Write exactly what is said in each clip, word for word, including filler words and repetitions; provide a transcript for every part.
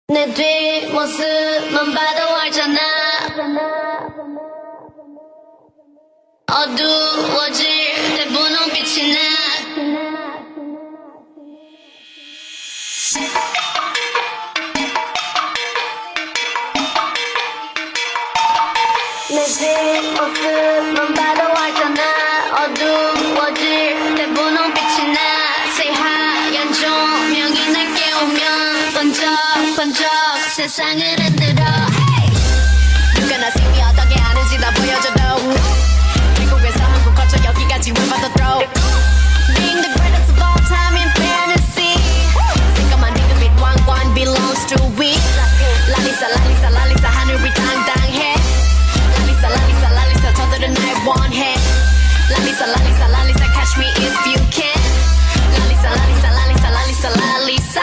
내 뒷모습만 봐도 알잖아. 어두워질 때 분홍빛이 나. 내 뒷모습만 봐도 알잖아. 어두워질 때 분홍빛이 나. 새하얀 조명이 날 깨우면 번쩍번쩍 세상을 흔들어. 누가 나 생이 어떻게 하는지 다 보여줘도 미국에서 한국 거쳐 여기까지 왜 받아 throw. Being the greatest of all time in fantasy. 새까만 리듬빛 왕관 belongs to we. 랄리사 랄리사 랄리사 하늘이 당당해. 랄리사 랄리사 랄리사 저들은 날 원해. 랄리사 랄리사 랄리사 catch me if you can. 랄리사 랄리사 랄리사 랄리사 랄리사.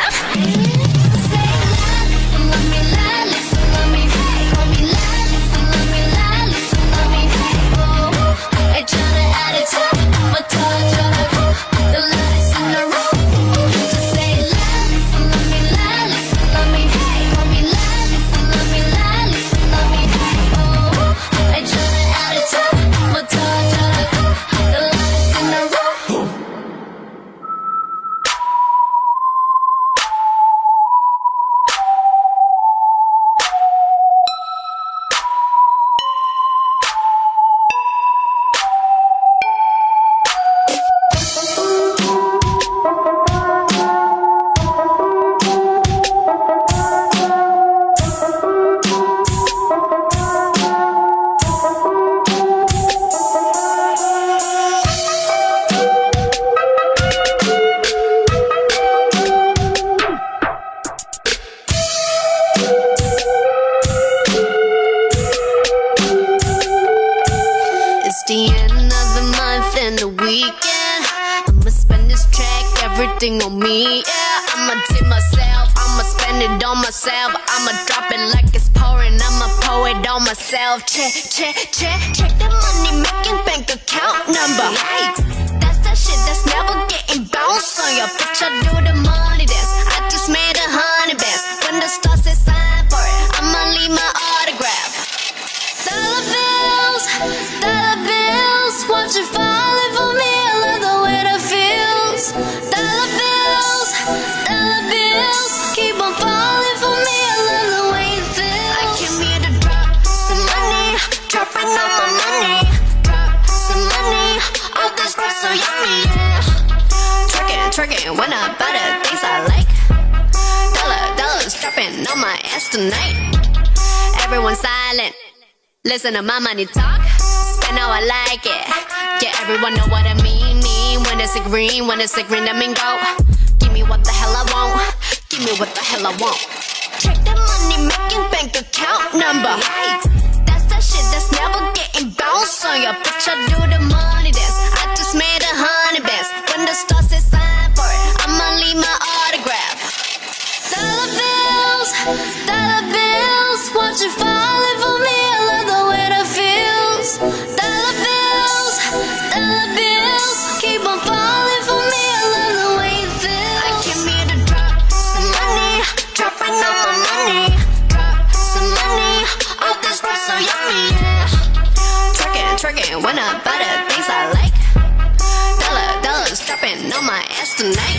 The end of the month and the weekend. I'ma spend this track, everything on me, yeah. I'ma tip myself, I'ma spend it on myself. I'ma drop it like it's pouring, I'ma pour it on myself. Check, check, check, check the money making bank account number. Yikes, that's that shit that's never getting bounced on your bitch. I do the money dance, I just made a hundred bands. When the stars say sign for it, I'ma leave my autograph. Dollar bills, dollar bills, watch it falling for me. I love the way that feels. Dollar bills, dollar bills, keep on falling for me. I love the way it feels. I came here to drop some money, dropping all my money. Drop some money, all this stuff so yummy, yeah. Tricking, tricking, when I buy the things I like. Dollar, dollars dropping on my ass tonight. Everyone silent. Listen to my money talk, spend how I like it. Yeah, everyone know what I mean, mean. When it's a green, when it's a green, I mean go. Give me what the hell I want, give me what the hell I want. Check the money making bank account number. Yikes, that's that shit that's never getting bounced on your bitch. I do the money dance, I just made a hundred bands. When the stars say sign for it, I'ma leave my autograph. Dollar bills, dollar bills, watch it falling for me. Dollar bills, dollar bills, keep on falling for me. I love the way it feels. I came here to drop some money, dropping all my money. Drop some money, all this stuff so yummy, yeah. Tricking, tricking, when I buy the things I like. Dollar, dollars dropping on my ass tonight.